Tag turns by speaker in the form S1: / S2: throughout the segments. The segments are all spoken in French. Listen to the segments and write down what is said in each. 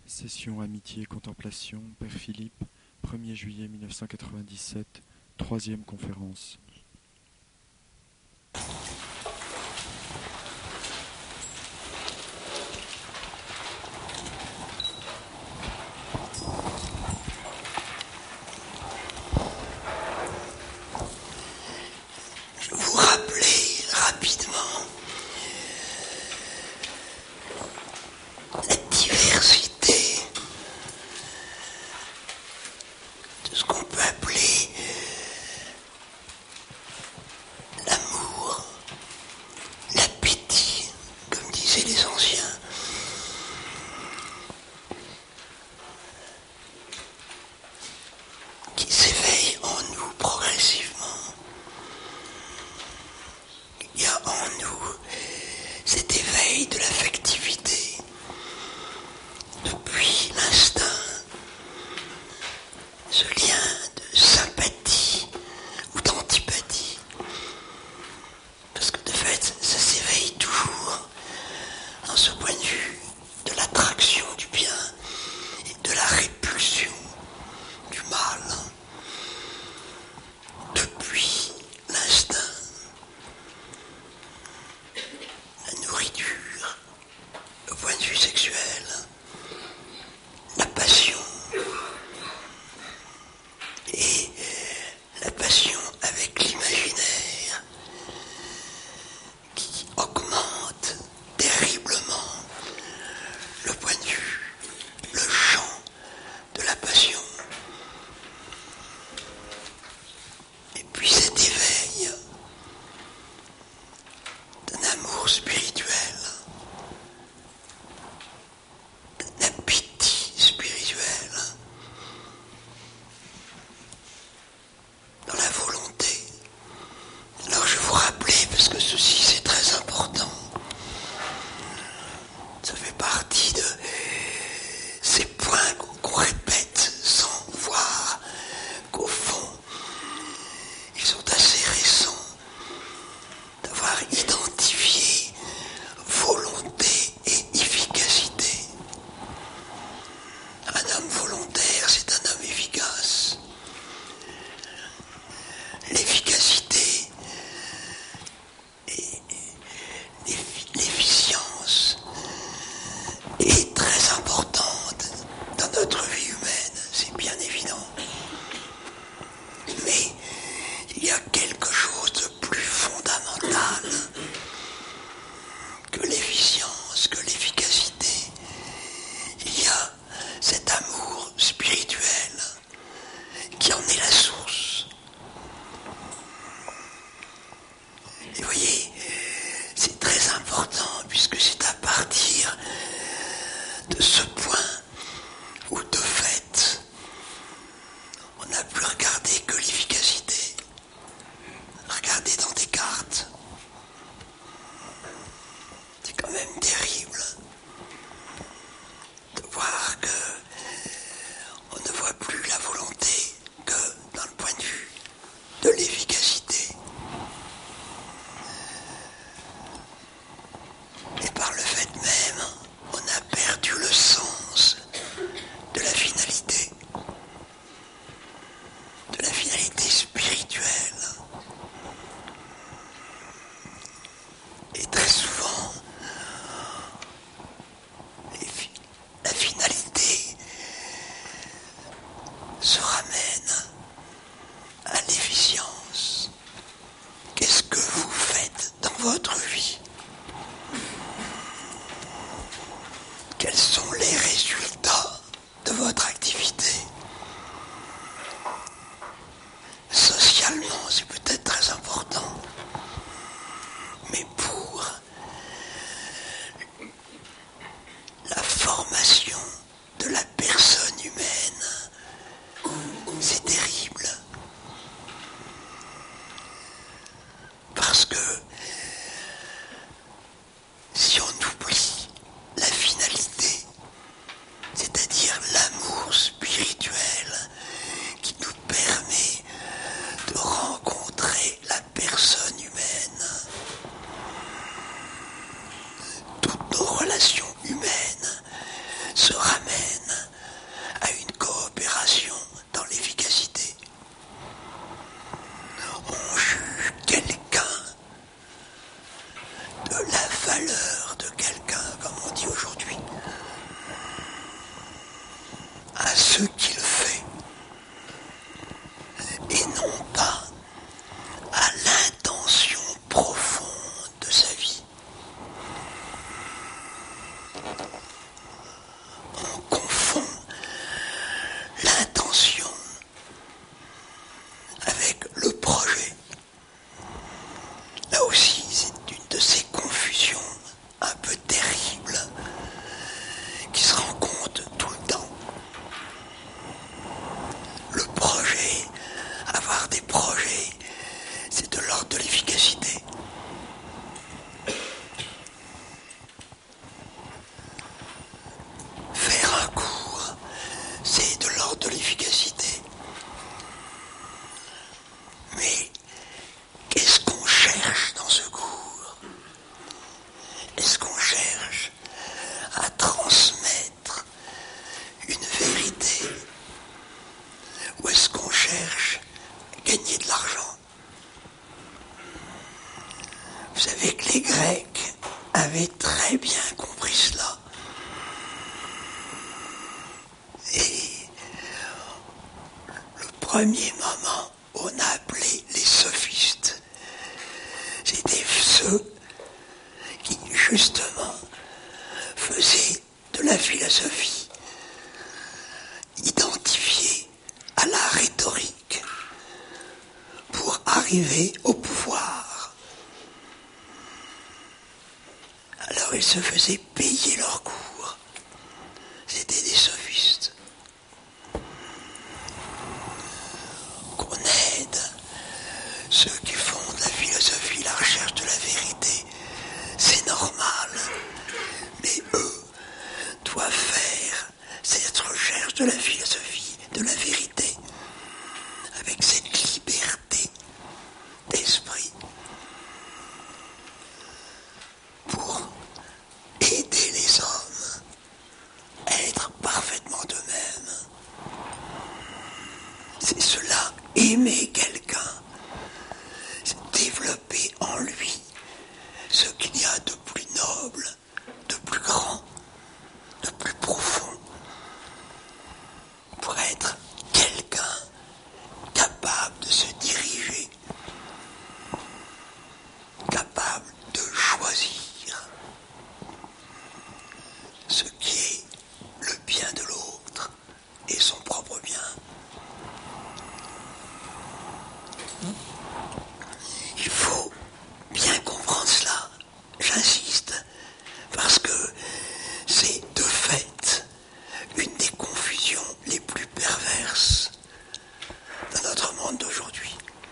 S1: Session Amitié Contemplation, Père Philippe, 1er juillet 1997, troisième conférence.
S2: Je vous rappelais rapidement la diversité de ce qu'on peut appeler l'amour, l'appétit, comme disaient les anciens. Qui s'éveille en nous progressivement. Il y a en nous cet éveil de l'affectivité depuis l'instinct, ce lien de sympathie ou d'antipathie. Parce que de fait, ça s'éveille toujours dans ce point de vue de l'attraction du bien et de la répulsion du mal. Depuis l'instinct, la nourriture, le point de vue sexuel, la passion et la passion avec l'imaginaire qui augmente terriblement le point de vue, le champ de la passion. Et puis cet éveil d'un amour spirituel, d'un appétit spirituel, dans la volonté. Alors je vous rappelais, parce que ceci c'est très important, ça fait partie de ces points qu'on répète sans voir qu'au fond, ils sont assez récents d'avoir identifié volonté et efficacité. Un homme volontaire, c'est un homme efficace. L'efficacité et l'efficience est très importante dans notre vie humaine, c'est bien évident. Mais il y a quelque chose de plus fondamental que l'efficience, que l'efficacité. Il y a cet amour spirituel qui en est la source. Et vous voyez, c'est très important puisque c'est à partir de ce point où de fait, on n'a plus regardé que l'efficacité. Regardez dans Descartes. C'est quand même terrible de voir que on ne voit plus la volonté que dans le point de vue de l'efficacité. Et par le fait même, on a perdu le sens de la finalité spirituelle. Et très souvent, la finalité se ramène à l'efficience. Qu'est-ce que vous faites dans votre vie ? Quels sont les résultats de votre activité ? Socialement, c'est peut-être très important, mais pour la formation de la personne humaine, c'est terrible. Parce que si on oublie la finalité, On confond l'intention avec le projet. Là aussi, c'est une de ces confusions un peu terribles qui se rencontrent tout le temps. Le projet, avoir des projets, c'est de l'ordre de l'efficacité. Faire un cours, c'est de l'ordre de l'efficacité. Mais qu'est-ce qu'on cherche dans ce cours? Est-ce qu'on cherche à transmettre une vérité? Ou est-ce qu'on cherche à gagner de l'argent? Vous savez que les Grecs avaient très bien compris cela. Et le premier moment où on a appelé les sophistes, c'était ceux qui, justement, faisaient de la philosophie identifiée à la rhétorique pour arriver au pouvoir. Alors ils se faisaient payer leurs cours. C'était des sophistes. Qu'on aide ceux qui font de la philosophie, la recherche de la vérité, c'est normal. Mais eux doivent faire cette recherche de la philosophie, de la vérité, avec cette liberté d'esprit pour aider les hommes à être parfaitement eux-mêmes. C'est cela, aimer quelqu'un, c'est développer en lui ce qu'il y a de plus noble, de plus grand, de plus profond, pour être quelqu'un capable de se diriger, capable de choisir ce qui est le bien de l'autre et son propre bien. Il faut bien comprendre cela, j'insiste, parce que c'est de fait une des confusions les plus perverses de notre monde d'aujourd'hui.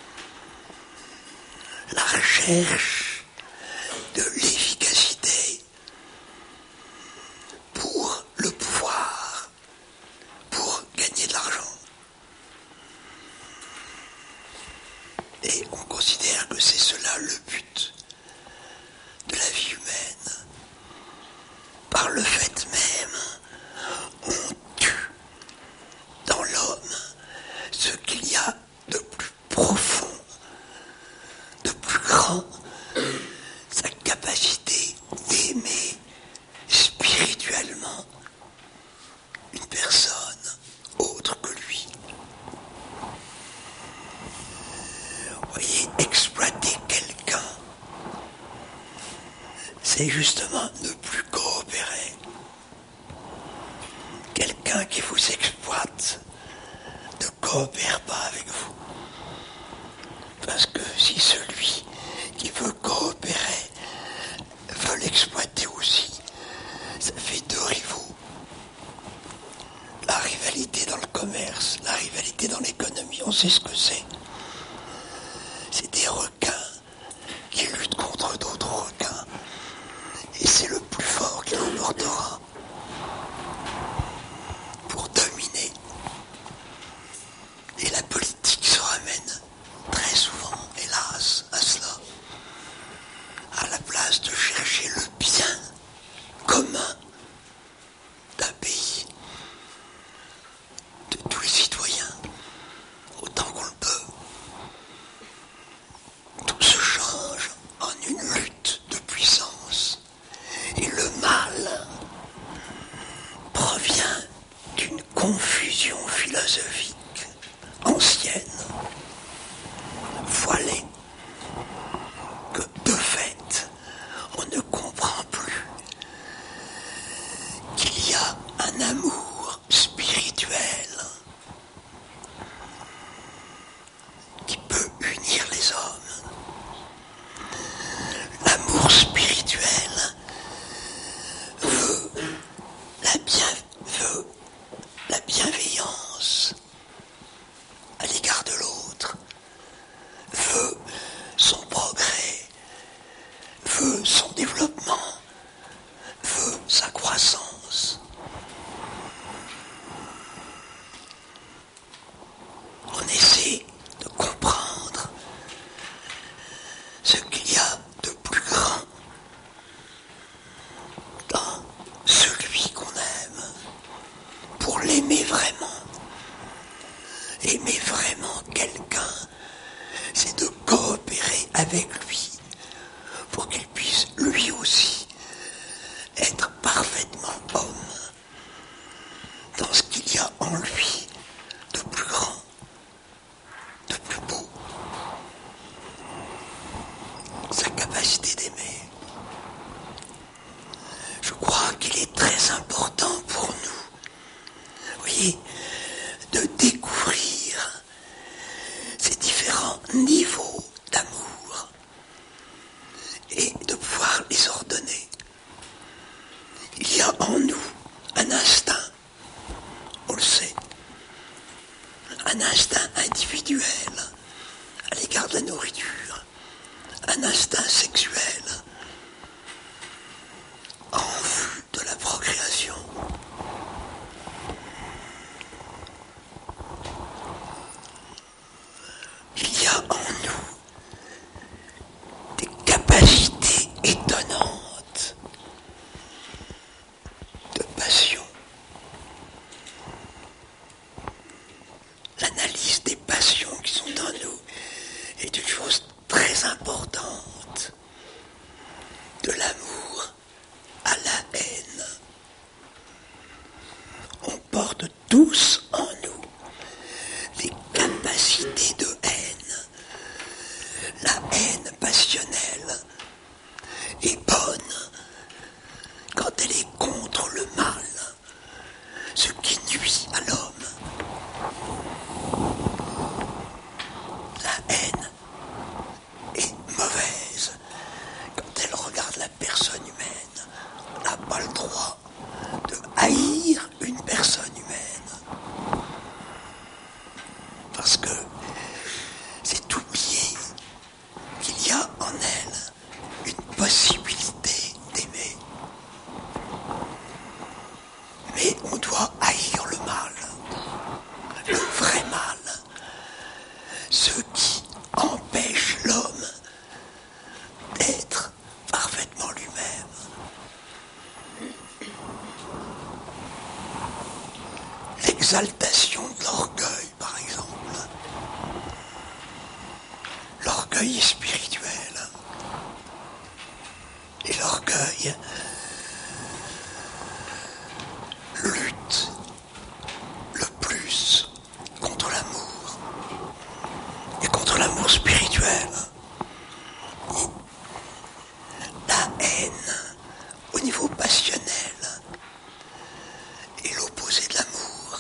S2: La recherche de l'efficacité pour le pouvoir, pour gagner de l'argent. Et on considère que c'est cela le but de la vie humaine. Par le fait même, on tue dans l'homme ce qu'il y a de plus profond, de plus grand, sa capacité d'aimer spirituellement une personne autre que lui. Vous voyez, exploiter quelqu'un, c'est justement ne plus coopérer. Quelqu'un qui vous exploite ne coopère pas avec vous. Parce que si celui qui veut coopérer veut l'exploiter aussi, ça fait deux rivaux. La rivalité dans le commerce, la rivalité dans l'économie, on sait ce que c'est. C'est des requins qui luttent contre d'autres requins. Et c'est le plus fort qui l'emportera pour dominer. Et la politique se ramène très souvent, hélas, à cela. À la place de chercher le bien commun d'un pays, de tous les citoyens, autant qu'on le peut. Tout se change en une lutte de puissance. Et le mal provient d'une confusion philosophique ancienne, voilée, que de fait, on ne comprend plus l'aimer vraiment. Aimer vraiment quelqu'un, c'est de coopérer avec lui pour qu'il puisse lui aussi être parfaitement homme dans ce qu'il y a en lui de plus grand, de plus beau, sa capacité d'aimer. Je crois qu'il est très important pour nous, vous voyez, de découvrir ces différents niveaux d'amour et de pouvoir les ordonner. Il y a en nous un instinct, on le sait, un instinct individuel à l'égard de la nourriture, un instinct sexuel en vue de la procréation. Il y a en nous des capacités étonnantes de passion. L'analyse des passions qui sont en nous est une chose très importante. De l'amour à la haine. On porte tous en nous des capacités de haine. La haine passionnelle est bonne quand elle est contre le mal, ce qui nuit à l'homme. La haine est mauvaise quand elle regarde la personne humaine. On n'a pas le droit de haïr une personne humaine. Parce que c'est oublier qu'il y a en elle une possibilité d'aimer. Mais on doit haïr le mal, le vrai mal, ce qui empêche l'homme d'être parfaitement lui-même. L'exaltation de l'orgueil, par exemple. L'orgueil est spirituel. Et l'orgueil lutte le plus contre l'amour et contre l'amour spirituel. La haine au niveau passionnel est l'opposé de l'amour.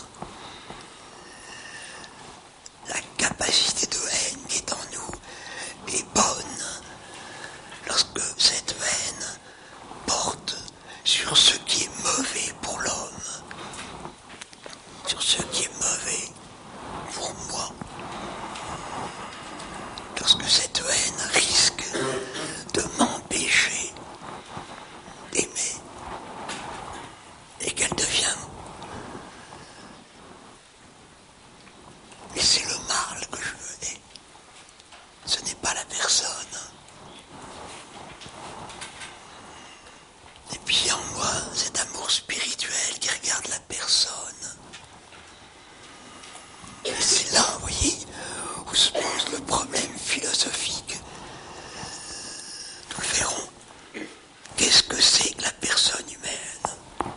S2: La capacité de haine qui est en nous est bonne lorsque cette haine porte sur ce qui est mauvais pour l'homme, sur ce qui est mauvais pour moi. Lorsque cette haine risque de m'empêcher d'aimer et qu'elle devient. Mais c'est le mal que je hais. Ce n'est pas la personne. Et puis en moi, cet amour spirituel qui regarde la personne. Et c'est là, vous voyez, où se pose le problème philosophique. Nous le verrons. Qu'est-ce que c'est que la personne humaine?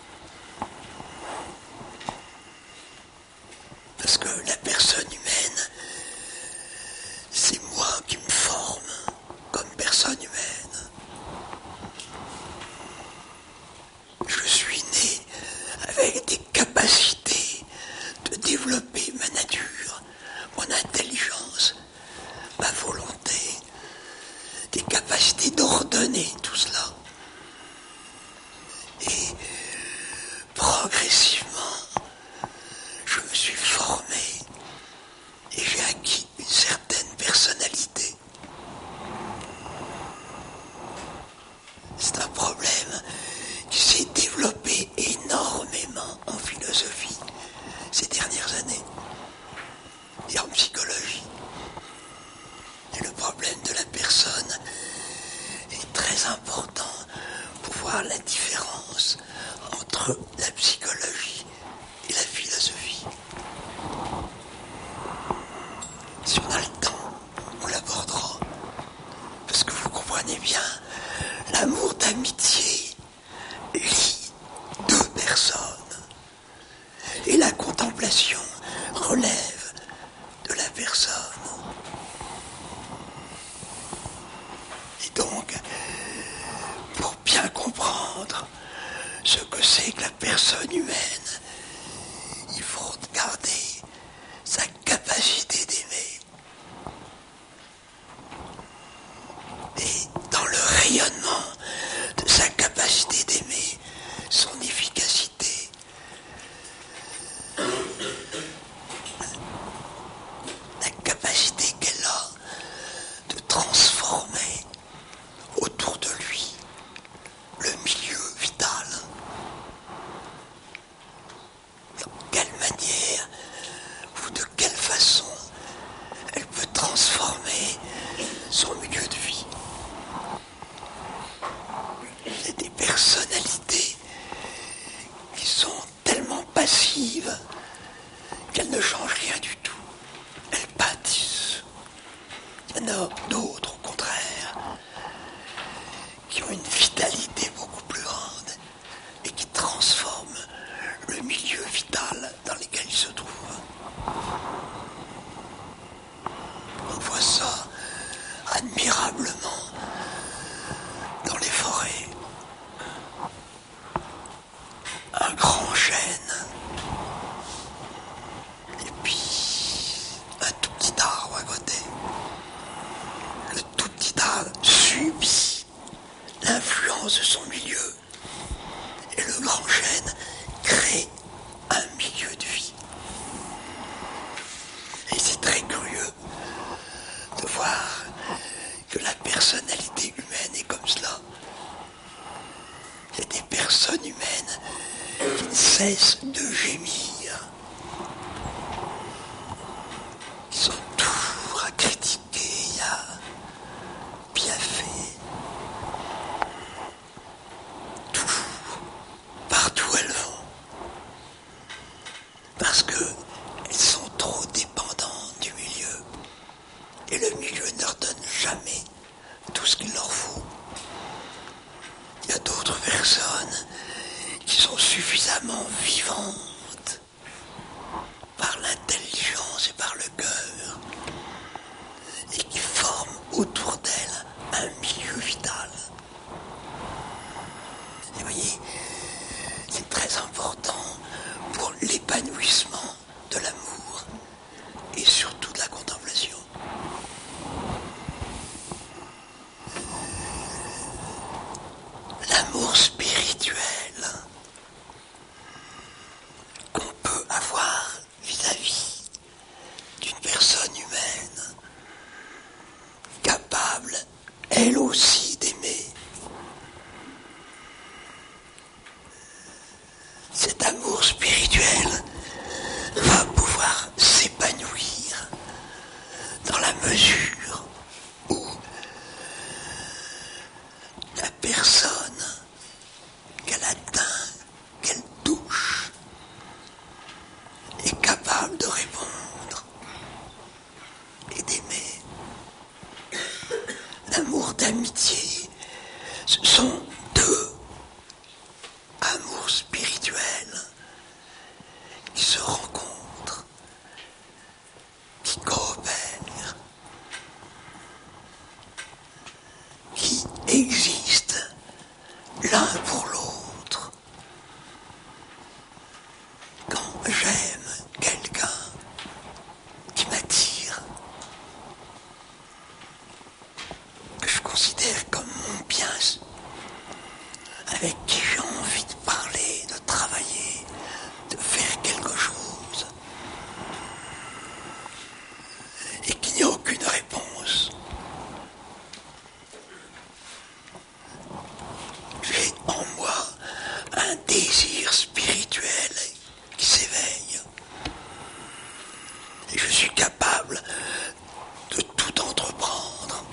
S2: Parce que la personne humaine, c'est moi qui me forme comme personne humaine. Je suis né avec des capacités de développer ma nature, mon intelligence, ma volonté, des capacités d'ordonner tout cela. Et progressivement, je me suis formé et j'ai acquis une certaine personnalité. C'est un problème qui s'est développé énormément en philosophie ces dernières années et en psychologie. Et le problème de la personne est très important pour voir la différence entre la psychologie et la lie deux personnes. Et la contemplation relève de la personne. Et donc, pour bien comprendre ce que c'est que la personne humaine, il faut regarder sa capacité d'aimer. Et dans le rayonnement de sa capacité d'aimer, son efficacité, la capacité qu'elle a de transformer autour de lui le milieu vital. De quelle manière ou de quelle façon elle peut transformer son milieu de vie. Il y a des personnalités qui sont tellement passives qu'elles ne changent rien du tout. Elles pâtissent. Il y en a d'autres, au contraire, qui ont une vitalité beaucoup plus grande et qui transforment le milieu vital dans lequel ils se trouvent. On voit ça admirablement dans les forêts. Un grand chêne et puis un tout petit arbre à côté. Le tout petit arbre subit l'influence de son milieu et le grand chêne crée un milieu de vie. Et c'est très curieux de voir que la personnalité humaine est comme cela. Il y a des personnes humaines qui ne cessent de gémir, qui sont toujours à critiquer, à bien fait, toujours, partout où elles vont, parce qu'elles sont trop dépendantes du milieu, et le milieu ne leur donne jamais tout ce qu'il leur faut. Il y a d'autres personnes qui sont suffisamment vivantes par l'intelligence et par le cœur et qui forment autour d'elles un milieu vital. Et vous voyez, c'est très important pour l'épanouissement de l'amour et surtout de la contemplation. L'amour spirituel qu'on peut avoir vis-à-vis d'une personne humaine capable, elle aussi, d'aimer. Cet amour spirituel va pouvoir s'épanouir dans la mesure où la personne qu'elle atteint, qu'elle touche, est capable de répondre et d'aimer. L'amour d'amitié, ce sont deux amours spirituels qui se rencontrent, qui coopèrent, qui existent l'un pour l'autre. Quand j'aime quelqu'un qui m'attire, que je considère comme mon bien, avec qui j'ai envie de parler, de travailler, de faire quelque chose, et qu'il n'y a aucune réponse, j'ai en moi un désir spirituel qui s'éveille. Et je suis capable de tout entreprendre.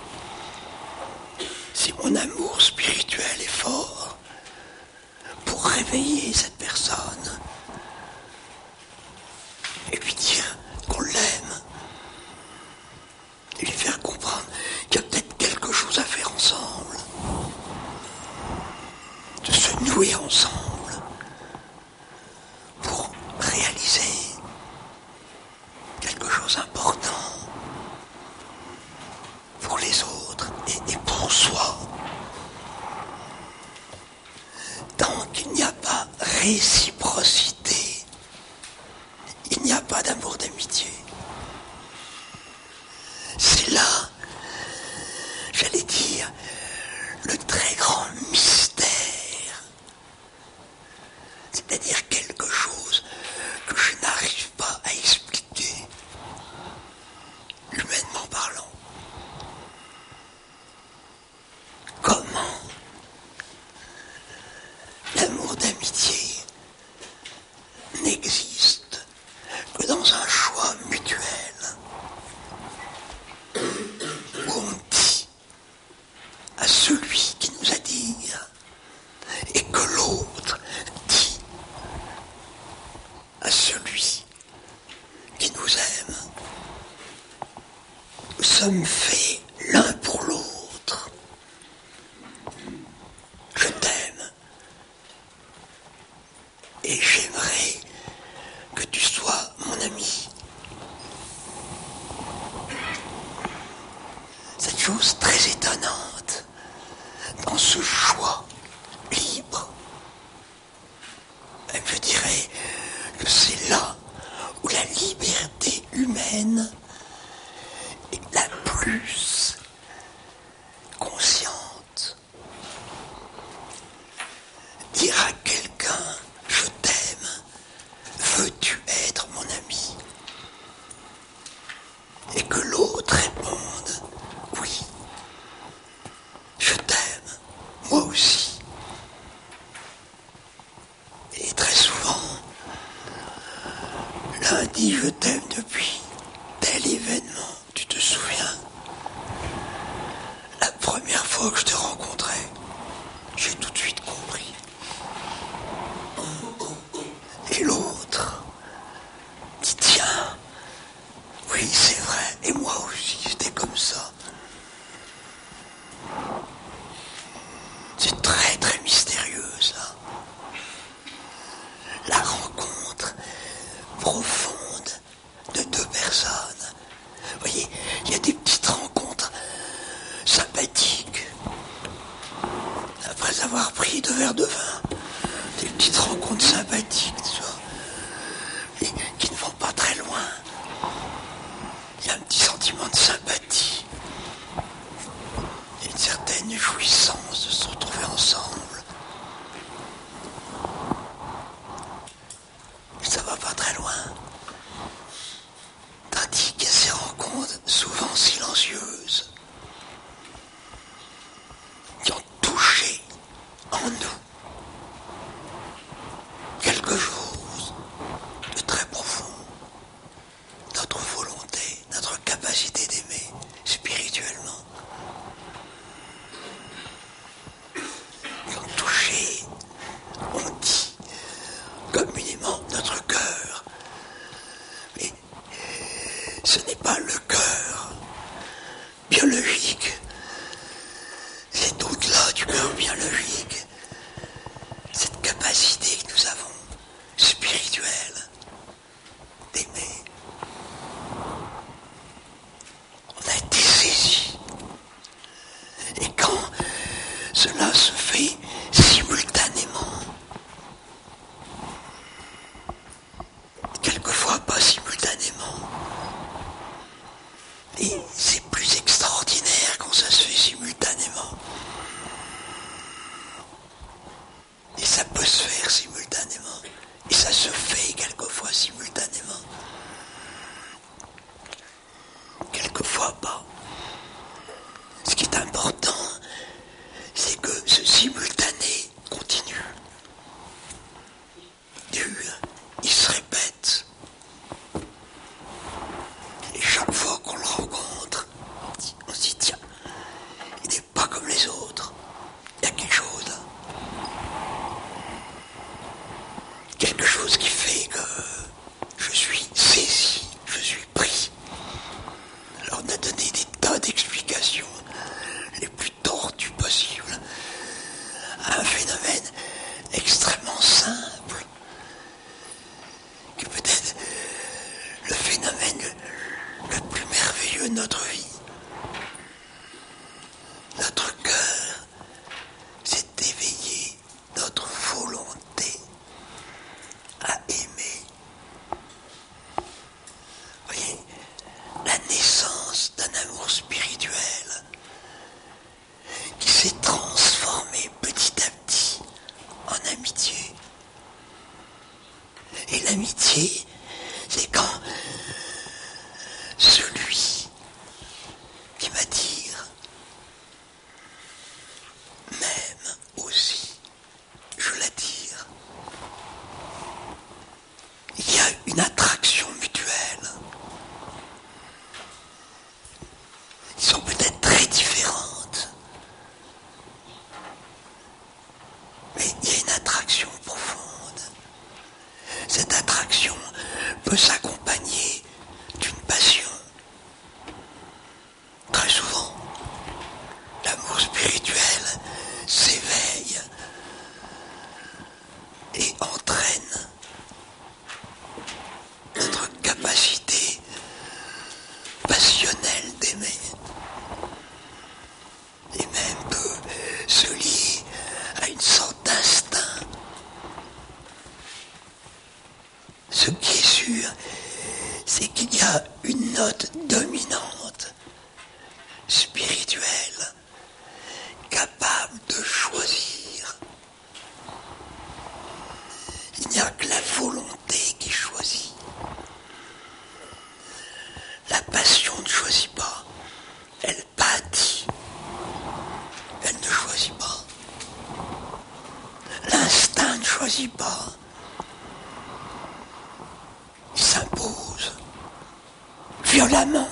S2: Si mon amour spirituel est fort, pour réveiller cette personne et lui dire qu'on l'aime, et lui faire comprendre qu'il y a peut-être quelque chose à faire ensemble, de se nouer ensemble pour réaliser quelque chose d'important pour les autres et pour soi. Tant qu'il n'y a pas réciprocité, il n'y a pas d'amour d'amitié. C'est là, j'allais dire, le très grand mystère. C'est-à-dire quelque chose que je n'arrive pas à expliquer, humainement parlant. Comment l'amour d'amitié n'existe que dans un choix mutuel où on dit à celui qui nous a dit et que l'autre dit à celui qui nous aime. Nous sommes faits l'un pour l'autre. Je t'aime et j'aimerais que tu sois mon ami. Cette chose très étonnante dans ce choix libre, même je dirais que c'est là où la liberté humaine est la plus consciente. Dire à quelqu'un « je t'aime », veux-tu être mon ami ? Et que l'autre réponde « oui, je t'aime, moi aussi ». Et très souvent, l'un dit « je t'aime depuis tel événement, tu te souviens ? La première fois que je te rencontrais, j'ai tout de suite compris. » Et l'autre dit « tiens, oui c'est vrai, et moi aussi j'étais comme ça ». C'est très très mystérieux ça. La rencontre profonde de deux personnes. Vous voyez, il y a des petites rencontres sympathiques. Après avoir pris 2 verres de vin, des petites rencontres sympathiques, tu vois, mais qui ne vont pas très loin. Il y a un petit sentiment de sympathie. Il y a une certaine jouissance de se retrouver ensemble. Mais ça va pas très loin. Tandis qu'il y a ces rencontres souvent silencieuses qui ont touché en nous quelque chose de très profond. Notre volonté, notre capacité d'aimer spirituellement. Qui ont touché, on dit communément, notre cœur. Mais ce n'est pas le cœur biologique. C'est au-delà du cœur biologique. Cette capacité que nous avons, spirituelle, d'aimer. On a été saisis. Et quand cela se fait simultanément, quelquefois pas simultanément, et c'est plus extraordinaire quand ça se fait simultanément. Et ça peut se faire simultanément. Et ça se fait quelquefois simultanément. Quelquefois pas. Ce qui est important, c'est que ce simultané continue. Dure, il se répète. Et chaque fois qu'on le rencontre, on se dit tiens, il n'est pas comme les autres. Il y a quelque chose là. Quelque chose qui fait que je suis saisi, je suis pris. Alors on a donné des tas d'explications les plus tordues possibles à un phénomène extraordinaire l'amitié, c'est quand celui qui m'attire m'aime aussi, je l'attire. Il y a une attraction mutuelle. Ils sont peut-être très différentes, mais il y a une attraction profonde. Cette attraction peut s'accompagner d'une passion. Très souvent, l'amour spirituel s'éveille et entraîne notre capacité passionnelle d'aimer. Et même peut se lier à une sorte d'instinct. Ce qui est sûr, c'est qu'il y a une note dominante, spirituelle, capable de choisir. Il n'y a que la volonté qui choisit. La passion ne choisit pas, elle bâtit. Elle ne choisit pas. L'instinct ne choisit pas. Il s'impose violemment.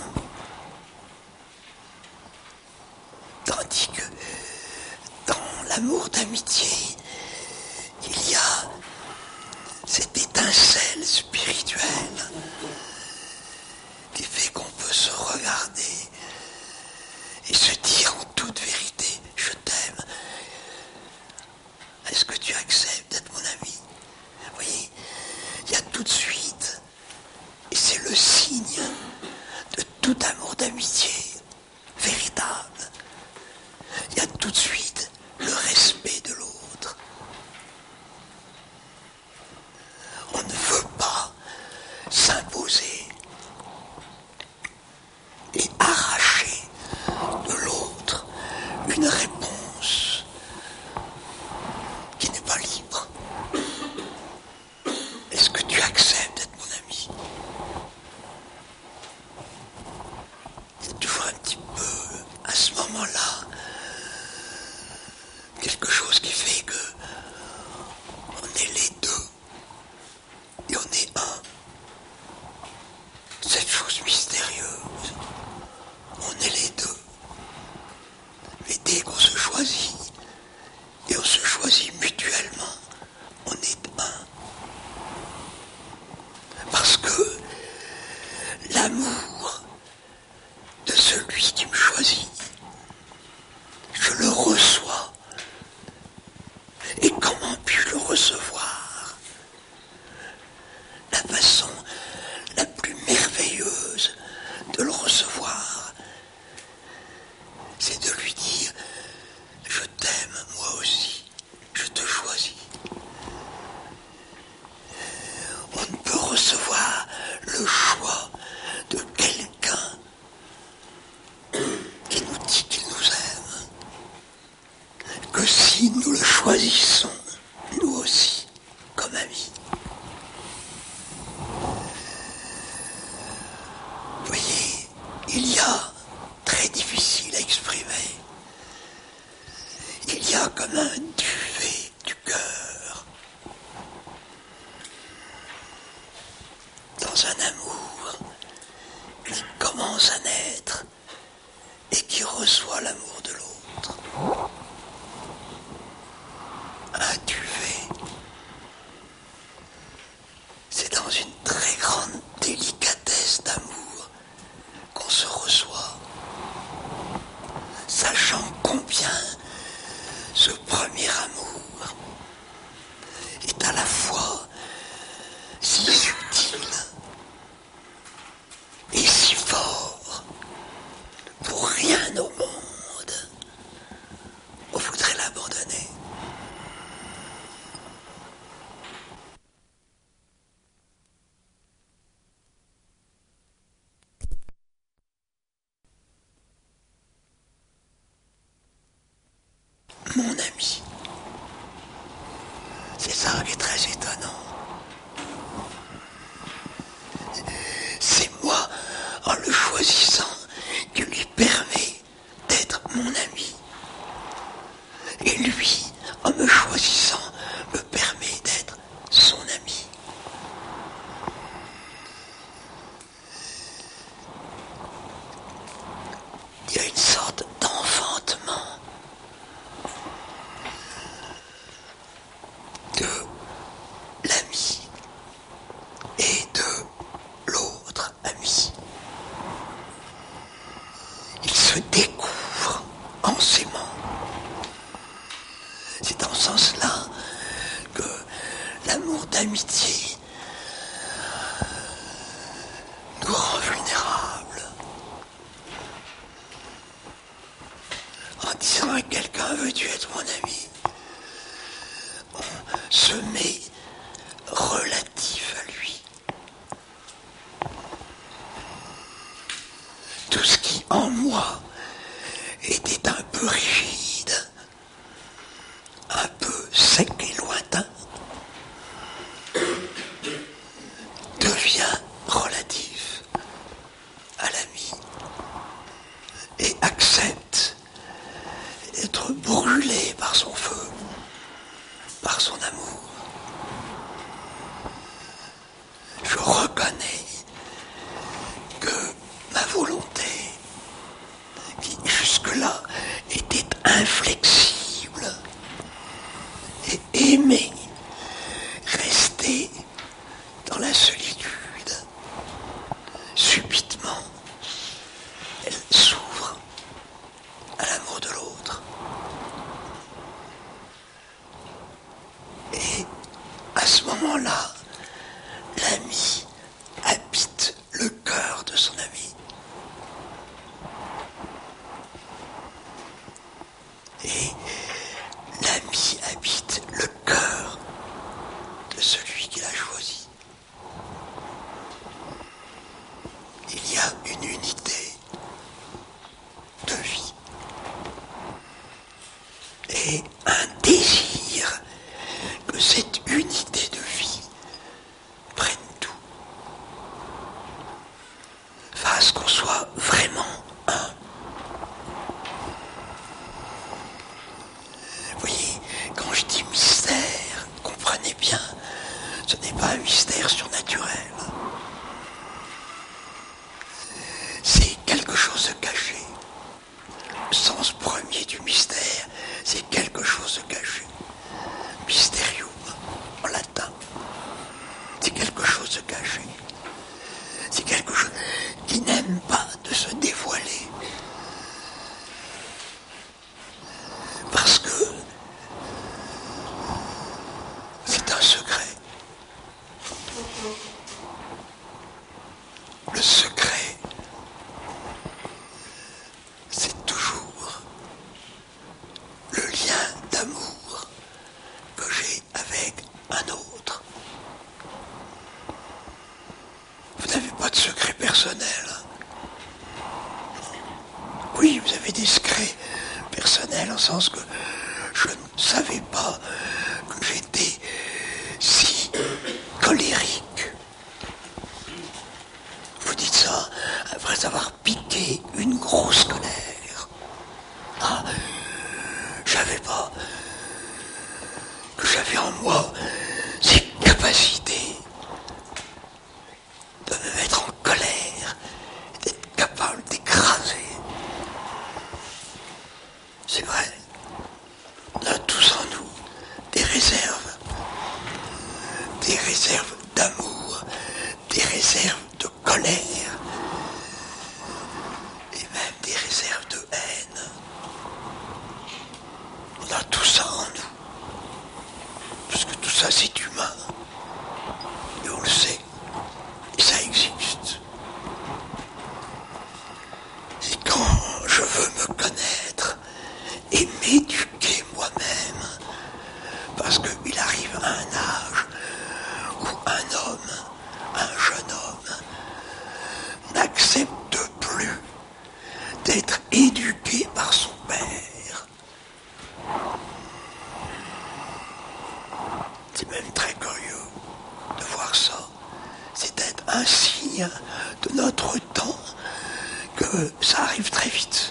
S2: Tandis que dans l'amour d'amitié, il y a cette étincelle spirituelle qui fait qu'on peut se regarder et se dire en toute vérité, je t'aime. Est-ce que tu acceptes d'être mon ami? Vous voyez, il y a tout de suite, et c'est le signe de tout amour d'amitié véritable. Il y a tout de suite le respect de l'autre. On ne veut pas s'imposer et arracher de l'autre une réponse qui n'est pas libre. Est-ce que tu acceptes d'être mon ami? C'est toujours un petit peu, à ce moment-là, quelque chose qui fait que on est les deux et on est un. Cette chose mystérieuse, on est les deux. Mais dès qu'on se choisit, et on se choisit mutuellement, on est un. Parce que l'amour de celui qui me choisit, je le reçois. Et comment puis-je le recevoir? La façon la plus merveilleuse de le recevoir, c'est de lui dire « Je t'aime, moi aussi, je te choisis ». On ne peut recevoir le choix de quelqu'un qui nous dit qu'il nous aime que si nous le choisissons, nous aussi, comme amis. Vous voyez, il y a, très difficile à exprimer, il y a comme un duvet du cœur dans un amour qui commence à naître et qui reçoit l'amour de l'autre. Un duvet, c'est dans une très grande délicatesse d'amour qu'on se reçoit, sachant combien ce premier amour est à la fois si subtil et si fort. Pour rien au monde on voudrait l'abandonner. l'amour d'amitié nous rend vulnérables. En disant à quelqu'un « veux-tu être mon ami ?» on se met relatif à lui. Tout ce qui en moi était un peu rigide, un peu sec et lointain, devient relatif à l'ami et accepte d'être brûlé par son feu, par son amour. Je reconnais que ma volonté, qui jusque-là était inflexible, et aimer rester dans la solitude, subitement, elle s'ouvre à l'amour de l'autre. Et à ce moment-là, l'ami habite le cœur de son ami. Et l'ami habite le cœur de celui qu'il a choisi. Il y a une unité de vie et un désir que cette unité de vie prenne tout, fasse qu'on soit vraiment un. Vous voyez, quand je dis mystère, comprenez bien, ce n'est pas un mystère surnaturel. C'est quelque chose de caché. Le sens premier du mystère, c'est quelque chose de caché. Mysterium, en latin. C'est quelque chose de caché. C'est quelque chose qui n'aime pas de se dévoiler. Parce que c'est un secret. Le secret, c'est toujours le lien d'amour que j'ai avec un autre. Vous n'avez pas de secret personnel. Oui, vous avez des secrets personnels en sens que je ne savais pas que j'étais si colérique. Vous dites ça après avoir piqué une grosse colère. Ah, je savais pas que j'avais en moi ces capacités de me mettre en colère, d'être capable d'écraser. C'est vrai, on a tous en nous des réserves d'amour, des réserves de colère, et même des réserves de haine. On a tout ça en nous, parce que tout ça c'est humain, et on le sait, et ça existe. Et quand je veux me connaître et m'éduquer moi-même, parce qu'il arrive à un âge où un homme, un jeune homme, n'accepte plus d'être éduqué par son père. C'est même très curieux de voir ça. C'est peut-être un signe de notre temps que ça arrive très vite.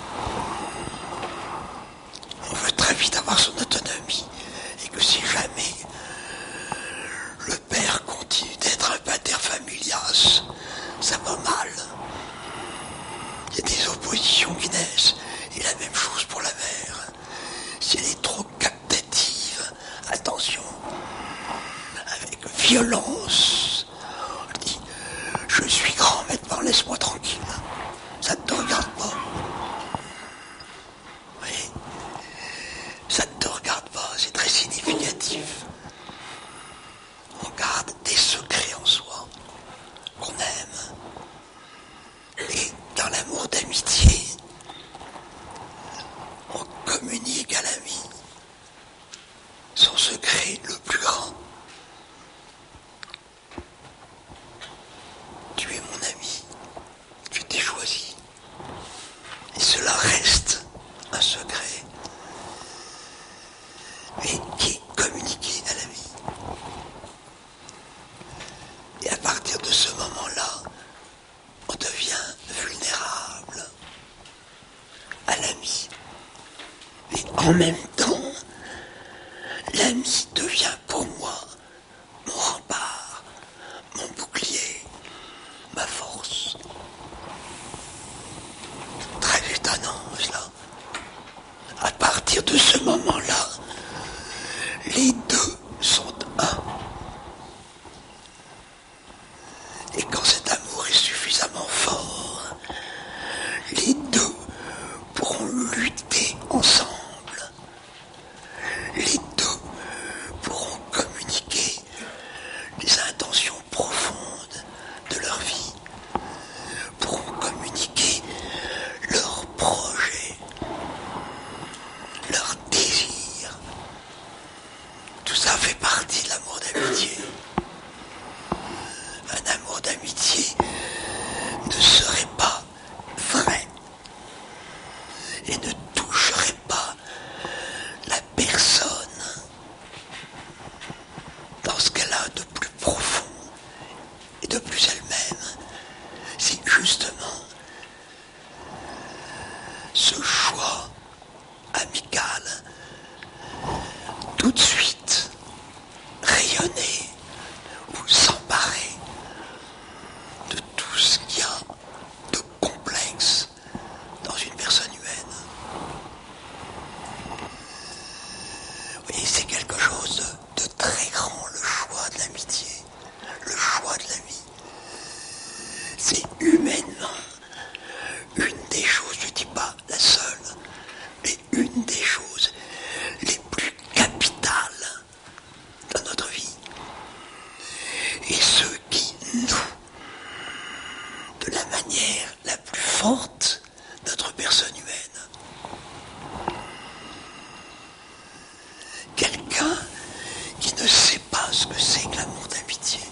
S2: On veut très vite avoir son autonomie et que si jamais le père continue d'être un pater familias, ça va mal. Il y a des oppositions qui naissent et la même chose pour la mère. Si elle est trop captative, attention, avec violence, on dit « Je suis grand maintenant, laisse-moi tranquille, ça ne te regarde pas. » Oui, ça ne te regarde pas, c'est très significatif. En même temps, l'ami devient pour moi mon rempart, mon bouclier, ma force. Très étonnant cela. À partir de ce moment-là, les deux sont un. Et quand cet amour est suffisamment fort, les deux pourront lutter ensemble. Les deux pourront communiquer les intentions profondes de leur vie, pourront communiquer leurs projets, leurs désirs. Tout ça fait partie de l'amour d'amitié. Un amour d'amitié ne serait pas vrai et ne toucherait pas la personne dans ce qu'elle a de plus profond et de plus elle-même. C'est justement ce choix amical, tout de suite rayonner ou s'emparer de tout ce qu'il y a de complexe dans une personne humaine. Oui, c'est quelque chose de très grand, le choix de l'amitié, le choix de l'ami. C'est humainement une des choses, je ne dis pas la seule, mais une des choses les plus capitales dans notre vie. Et ce qui noue de la manière la plus forte notre personne humaine. Quelqu'un qui ne sait pas ce que c'est que l'amour d'amitié.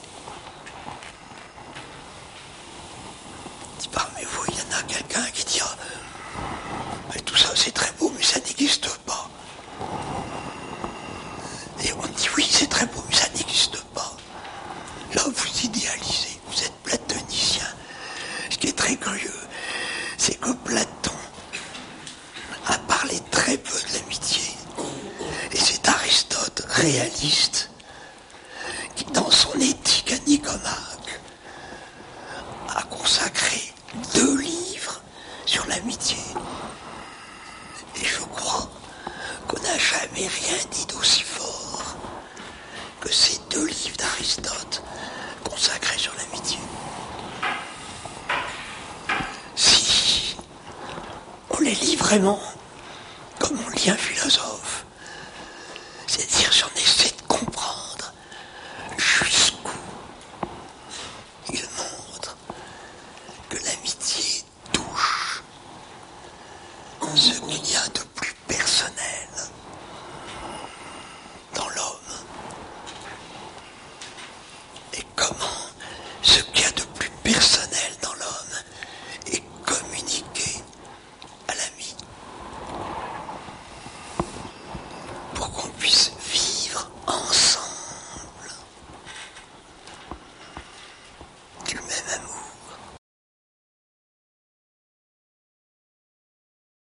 S2: Si parmi vous, il y en a quelqu'un qui dit mais tout ça c'est très beau, mais ça n'existe pas. Et on dit oui, c'est très beau, mais ça n'existe pas. Là, vous idéalisez, vous êtes platonicien. Ce qui est très curieux, c'est que Platon a parlé très peu de l'amitié. Et c'est Aristote, réaliste, qui dans son éthique à Nicomaque a consacré 2 livres sur l'amitié. Et je crois qu'on n'a jamais rien dit d'aussi fort que ces 2 livres d'Aristote consacrés sur l'amitié. Si on les lit vraiment,